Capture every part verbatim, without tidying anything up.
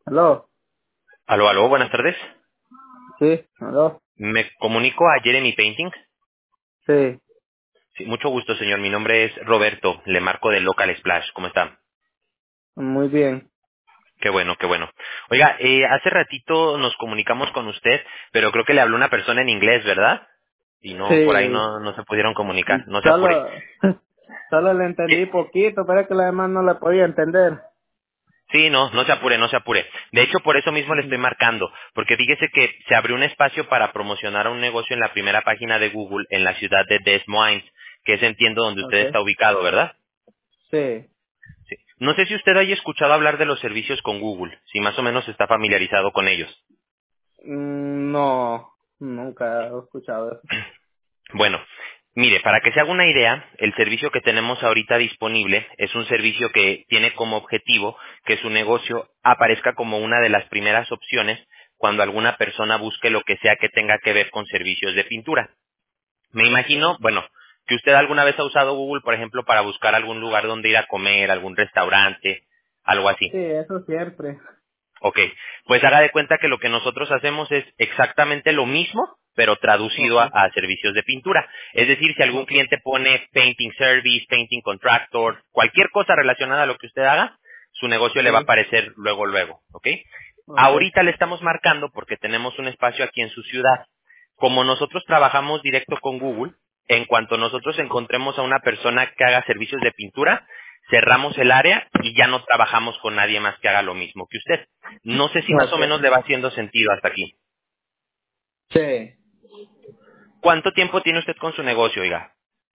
Aló, Aló, aló, buenas tardes. sí, aló, Me comunico a Jeremy Painting. sí, Sí, mucho gusto, señor. Mi nombre es Roberto. Le marco de Local Splash. ¿Cómo está? muy bien. Qué bueno, qué bueno. Oiga, eh, hace ratito nos comunicamos con usted, pero creo que le habló una persona en inglés, ¿verdad? Y no, por ahí Sí, no, no se pudieron comunicar. No se apure. solo, solo le entendí ¿Qué? poquito, pero es que la demás no la podía entender. Sí, no, no se apure, no se apure. De hecho, por eso mismo le estoy Ujú. marcando, porque fíjese que se abrió un espacio para promocionar un negocio en la primera página de Google en la ciudad de Des Moines, que es entiendo donde usted Okay. está ubicado, ¿verdad? Sí, Sí. No sé si usted haya escuchado hablar de los servicios con Google, si más o menos está familiarizado con ellos. Mm, no, nunca he escuchado eso. Bueno, mire, para que se haga una idea, el servicio que tenemos ahorita disponible es un servicio que tiene como objetivo que su negocio aparezca como una de las primeras opciones cuando alguna persona busque lo que sea que tenga que ver con servicios de pintura. Me Okay. imagino, bueno, que usted alguna vez ha usado Google, por ejemplo, para buscar algún lugar donde ir a comer, algún restaurante, algo así. Sí, eso siempre. Ok, pues haga de cuenta que lo que nosotros hacemos es exactamente lo mismo, pero traducido a, Okay. a servicios de pintura. Es decir, si algún Okay. cliente pone painting service, painting contractor, cualquier cosa relacionada a lo que usted haga, su negocio le va a Sí, aparecer luego, luego, ¿ok? okay. Ahorita le estamos marcando porque tenemos un espacio aquí en su ciudad. Como nosotros trabajamos directo con Google, en cuanto nosotros encontremos a una persona que haga servicios de pintura, cerramos el área y ya no trabajamos con nadie más que haga lo mismo que usted. No sé si más o Okay. menos le va haciendo sentido hasta aquí. Sí, ¿Cuánto tiempo tiene usted con su negocio, oiga?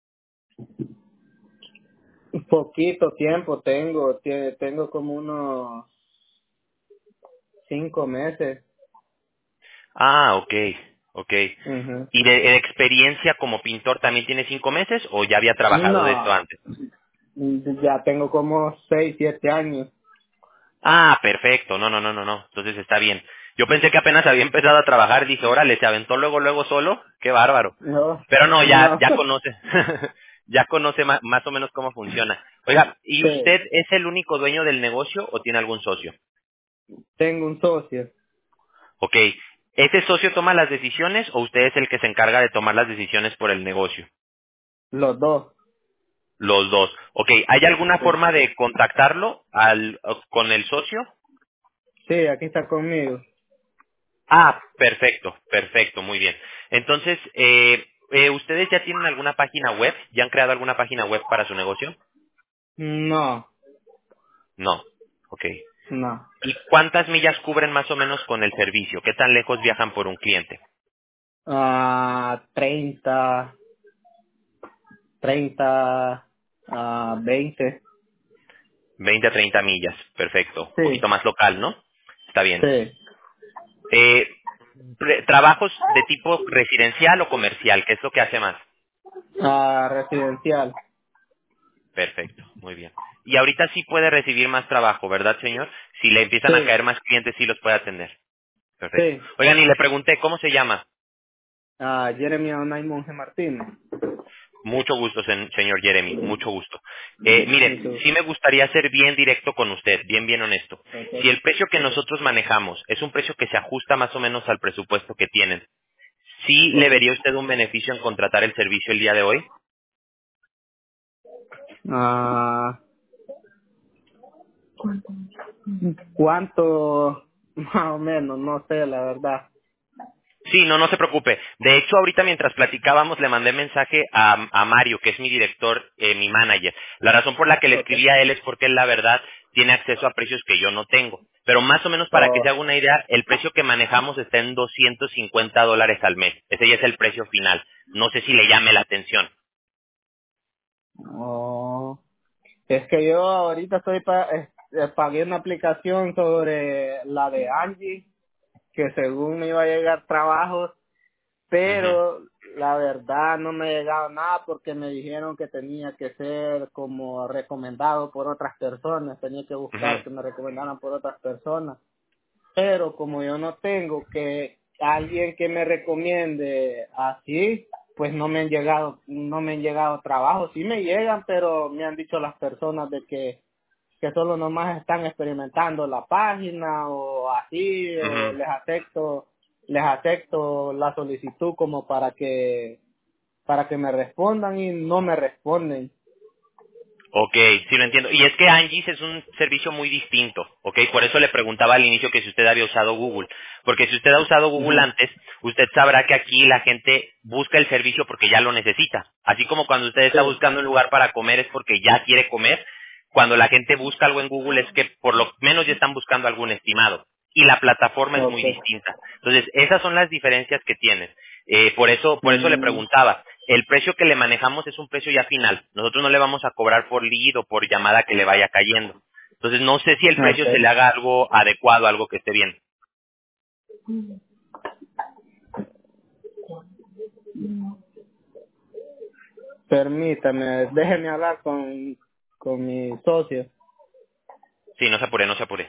poquito tiempo tengo, tie- tengo como unos cinco meses. Ah, ok, ok. Ujú. ¿Y de, de experiencia como pintor también tiene cinco meses o ya había trabajado de esto No, antes? ya tengo como seis, siete años. Ah, perfecto. No, no, no, no, no. Entonces está bien. Yo pensé que apenas había empezado a trabajar, dije, órale, se aventó luego, luego solo. Qué bárbaro. No, Pero no, ya, no. ya conoce. Ya conoce ma- más o menos cómo funciona. Oiga, ¿y Sí, usted es el único dueño del negocio o tiene algún socio? tengo un socio, Ok. ¿Ese socio toma las decisiones o usted es el que se encarga de tomar las decisiones por el negocio? los dos. Los dos. Ok. ¿Hay alguna Sí, forma de contactarlo al, con el socio? sí, aquí está conmigo. Ah, perfecto, perfecto, muy bien. Entonces, eh, eh, ¿ustedes ya tienen alguna página web? ¿Ya han creado alguna página web para su negocio? No, No. Ok. no. ¿Y cuántas millas cubren más o menos con el servicio? ¿Qué tan lejos viajan por un cliente? Ah, treinta, treinta, ah, veinte. veinte a treinta millas. Perfecto. Un Sí, poquito más local, ¿no? Está bien. sí. Eh, re- ¿Trabajos de tipo residencial o comercial? ¿Qué es lo que hace más? Ah, residencial. Perfecto, muy bien. Y ahorita sí puede recibir más trabajo, ¿verdad, señor? Si le empiezan a Sí, caer más clientes, sí los puede atender. Perfecto. sí. Oigan, y le pregunté, ¿cómo se llama? Ah, Jeremy Onay Monge Martínez. Mucho gusto, sen- señor Jeremy, mucho gusto. Eh, mire, Mucho. sí me gustaría ser bien directo con usted, bien, bien honesto. Si Okay. el precio que nosotros manejamos es un precio que se ajusta más o menos al presupuesto que tienen, ¿sí le Okay. vería usted un beneficio en contratar el servicio el día de hoy? Ah, ¿cuánto? Más o menos, no sé, la verdad. Sí, no, no se preocupe. De hecho, ahorita mientras platicábamos le mandé mensaje a, a Mario, que es mi director, eh, mi manager. La razón por la que le Okay. escribí a él es porque él, la verdad, tiene acceso a precios que yo no tengo. Pero más o menos para que Oh, se haga una idea, el precio que manejamos está en doscientos cincuenta dólares al mes. Ese ya es el precio final. No sé si le llame la atención. oh. Es que yo ahorita estoy pa eh, eh, pagué una aplicación sobre la de Angie, que según me iba a llegar trabajos, Ujú, pero la verdad no me ha llegado nada porque me dijeron que tenía que ser como recomendado por otras personas, tenía que ujú. buscar que me recomendaran por otras personas. Pero como yo no tengo que alguien que me recomiende así, pues no me han llegado, no me han llegado trabajos, sí me llegan, pero me han dicho las personas de que, que solo nomás están experimentando la página o así, o Ujú. les acepto, les acepto la solicitud como para que, para que me respondan y no me responden. Ok, sí lo entiendo. Y es que Angie's es un servicio muy distinto, ¿ok? Por eso le preguntaba al inicio que si usted había usado Google. Porque si usted ha usado Google Ujú. antes, usted sabrá que aquí la gente busca el servicio porque ya lo necesita. Así como cuando usted está Sí, buscando un lugar para comer es porque ya quiere comer, cuando la gente busca algo en Google es que por lo menos ya están buscando algún estimado. Y la plataforma es muy okay. distinta. Entonces, esas son las diferencias que tienen. Eh, por eso, por eso le Mm, preguntaba. El precio que le manejamos es un precio ya final. Nosotros no le vamos a cobrar por lead o por llamada que le vaya cayendo. Entonces, no sé si el precio se okay. le haga algo adecuado, algo que esté bien. Permítame, déjeme hablar con, con mi socio. Sí, no se apure, no se apure.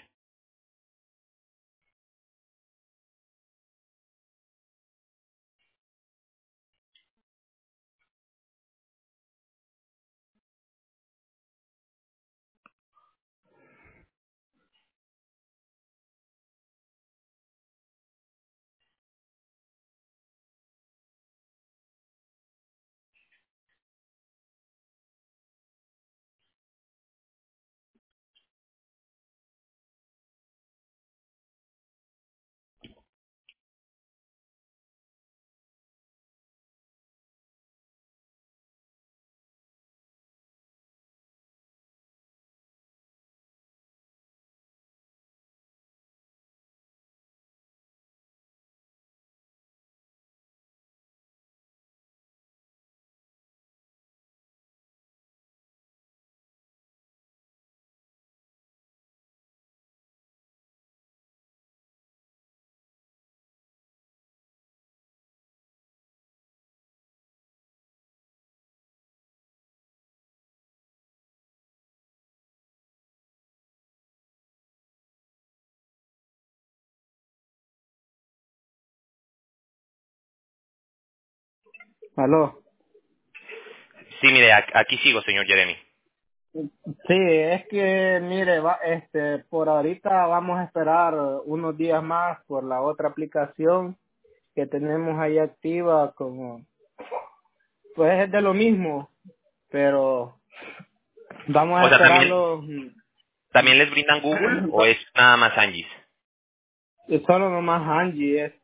Aló. Sí, mire, ac- aquí sigo, señor Jeremy. Sí, es que, mire, va, este, por ahorita vamos a esperar unos días más por la otra aplicación que tenemos ahí activa, como, pues es de lo mismo, pero vamos a O sea, ¿también, esperarlo. mm, también les brindan Google o es nada más Angie's? y solo nomás Angie es,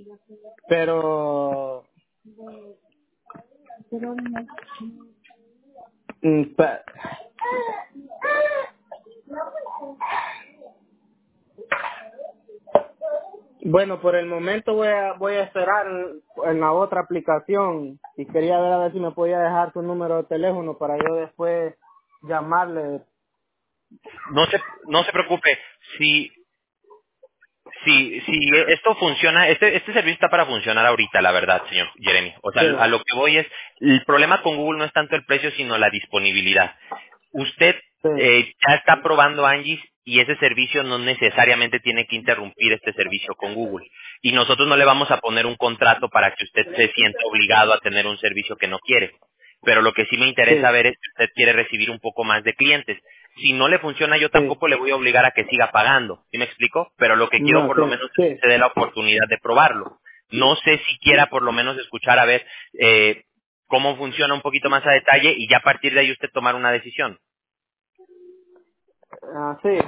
pero, mm, pe- bueno, por el momento voy a, voy a esperar en la otra aplicación y quería ver a ver si me podía dejar su número de teléfono para yo después llamarle. No se, no se preocupe. Si, si, si esto funciona, este, este servicio está para funcionar ahorita, la verdad, señor Jeremy. O sea, Sí, a lo que voy es, el problema con Google no es tanto el precio, sino la disponibilidad. Usted sí, eh, ya está probando Angie's y ese servicio no necesariamente tiene que interrumpir este servicio con Google. Y nosotros no le vamos a poner un contrato para que usted se sienta obligado a tener un servicio que no quiere. Pero lo que sí me interesa sí, ver es si usted quiere recibir un poco más de clientes. Si no le funciona, yo sí. tampoco le voy a obligar a que siga pagando. ¿Sí me explico? Pero lo que quiero No, por sí, lo menos es que sí. se dé la oportunidad de probarlo. No sé si quiera por lo menos escuchar a ver eh, cómo funciona un poquito más a detalle y ya a partir de ahí usted tomar una decisión. Ah, sí.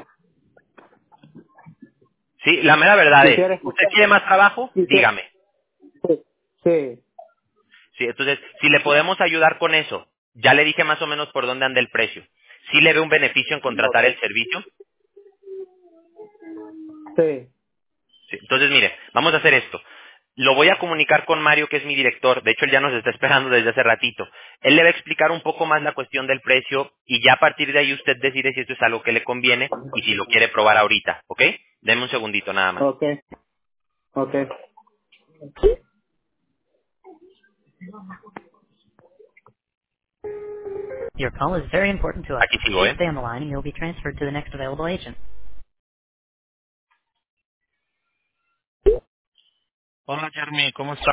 Sí, la mera verdad es, Quisiera ¿usted escuchar. quiere más trabajo? Quisiera, Dígame. sí, sí, Sí, entonces, si le podemos ayudar con eso, ya le dije más o menos por dónde anda el precio. Si le ve un beneficio en contratar el okay, servicio, sí, sí. Entonces, mire, vamos a hacer esto. Lo voy a comunicar con Mario, que es mi director. De hecho, él ya nos está esperando desde hace ratito. Él le va a explicar un poco más la cuestión del precio y ya a partir de ahí usted decide si esto es algo que le conviene y si lo quiere probar ahorita, ¿ok? Deme un segundito nada más. okay, okay. Your call is very important to us. Aquí sigo, Please ¿eh? stay on the line and you'll be transferred to the next available agent. Hola, Jeremy, ¿cómo estás?